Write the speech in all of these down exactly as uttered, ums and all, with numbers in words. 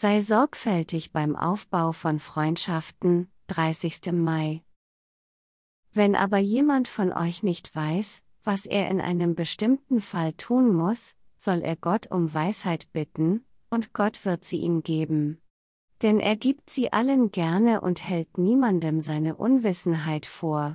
Sei sorgfältig beim Aufbau von Freundschaften, dreißigsten Mai. Wenn aber jemand von euch nicht weiß, was er in einem bestimmten Fall tun muss, soll er Gott um Weisheit bitten, und Gott wird sie ihm geben. Denn er gibt sie allen gerne und hält niemandem seine Unwissenheit vor.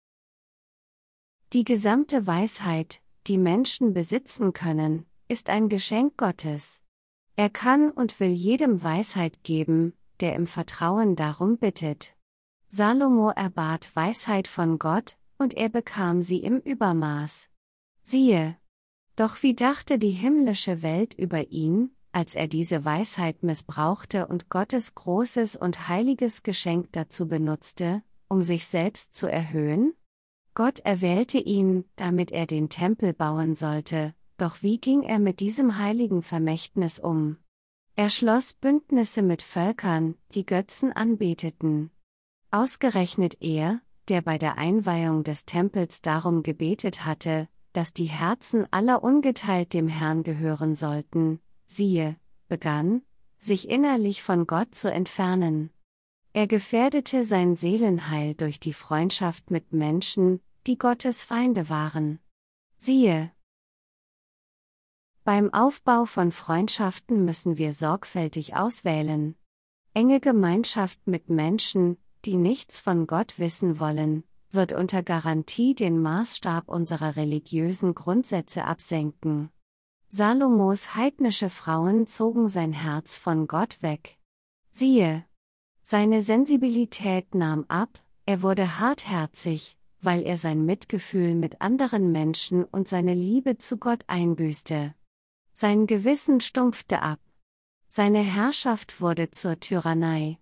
Die gesamte Weisheit, die Menschen besitzen können, ist ein Geschenk Gottes. Er kann und will jedem Weisheit geben, der im Vertrauen darum bittet. Salomo erbat Weisheit von Gott, und er bekam sie im Übermaß. Siehe! Doch wie dachte die himmlische Welt über ihn, als er diese Weisheit missbrauchte und Gottes großes und heiliges Geschenk dazu benutzte, um sich selbst zu erhöhen? Gott erwählte ihn, damit er den Tempel bauen sollte, doch wie ging er mit diesem heiligen Vermächtnis um? Er schloss Bündnisse mit Völkern, die Götzen anbeteten. Ausgerechnet er, der bei der Einweihung des Tempels darum gebetet hatte, dass die Herzen aller ungeteilt dem Herrn gehören sollten, siehe, begann, sich innerlich von Gott zu entfernen. Er gefährdete sein Seelenheil durch die Freundschaft mit Menschen, die Gottes Feinde waren. Siehe! Beim Aufbau von Freundschaften müssen wir sorgfältig auswählen. Enge Gemeinschaft mit Menschen, die nichts von Gott wissen wollen, wird unter Garantie den Maßstab unserer religiösen Grundsätze absenken. Salomos heidnische Frauen zogen sein Herz von Gott weg. Siehe! Seine Sensibilität nahm ab, er wurde hartherzig, weil er sein Mitgefühl mit anderen Menschen und seine Liebe zu Gott einbüßte. Sein Gewissen stumpfte ab. Seine Herrschaft wurde zur Tyrannei.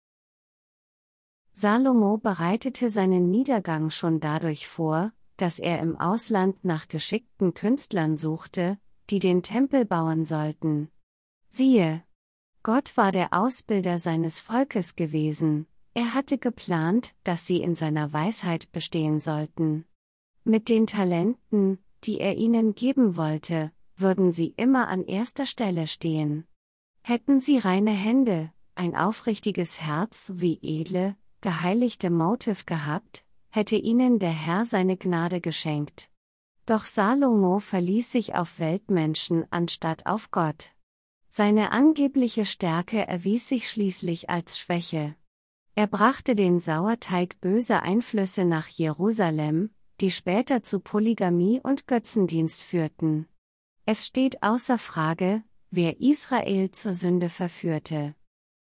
Salomo bereitete seinen Niedergang schon dadurch vor, dass er im Ausland nach geschickten Künstlern suchte, die den Tempel bauen sollten. Siehe! Gott war der Ausbilder seines Volkes gewesen, er hatte geplant, dass sie in seiner Weisheit bestehen sollten. Mit den Talenten, die er ihnen geben wollte, würden sie immer an erster Stelle stehen. Hätten sie reine Hände, ein aufrichtiges Herz sowie edle, geheiligte Motive gehabt, hätte ihnen der Herr seine Gnade geschenkt. Doch Salomo verließ sich auf Weltmenschen anstatt auf Gott. Seine angebliche Stärke erwies sich schließlich als Schwäche. Er brachte den Sauerteig böser Einflüsse nach Jerusalem, die später zu Polygamie und Götzendienst führten. Es steht außer Frage, wer Israel zur Sünde verführte.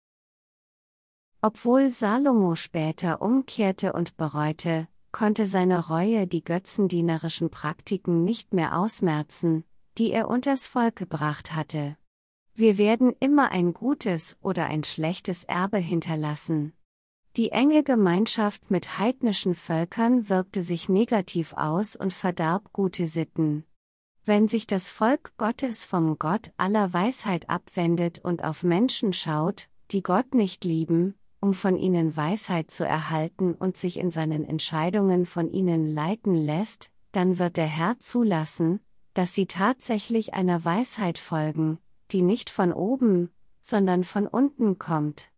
Obwohl Salomo später umkehrte und bereute, konnte seine Reue die götzendienerischen Praktiken nicht mehr ausmerzen, die er unters Volk gebracht hatte. Wir werden immer ein gutes oder ein schlechtes Erbe hinterlassen. Die enge Gemeinschaft mit heidnischen Völkern wirkte sich negativ aus und verdarb gute Sitten. Wenn sich das Volk Gottes vom Gott aller Weisheit abwendet und auf Menschen schaut, die Gott nicht lieben, um von ihnen Weisheit zu erhalten und sich in seinen Entscheidungen von ihnen leiten lässt, dann wird der Herr zulassen, dass sie tatsächlich einer Weisheit folgen, die nicht von oben, sondern von unten kommt.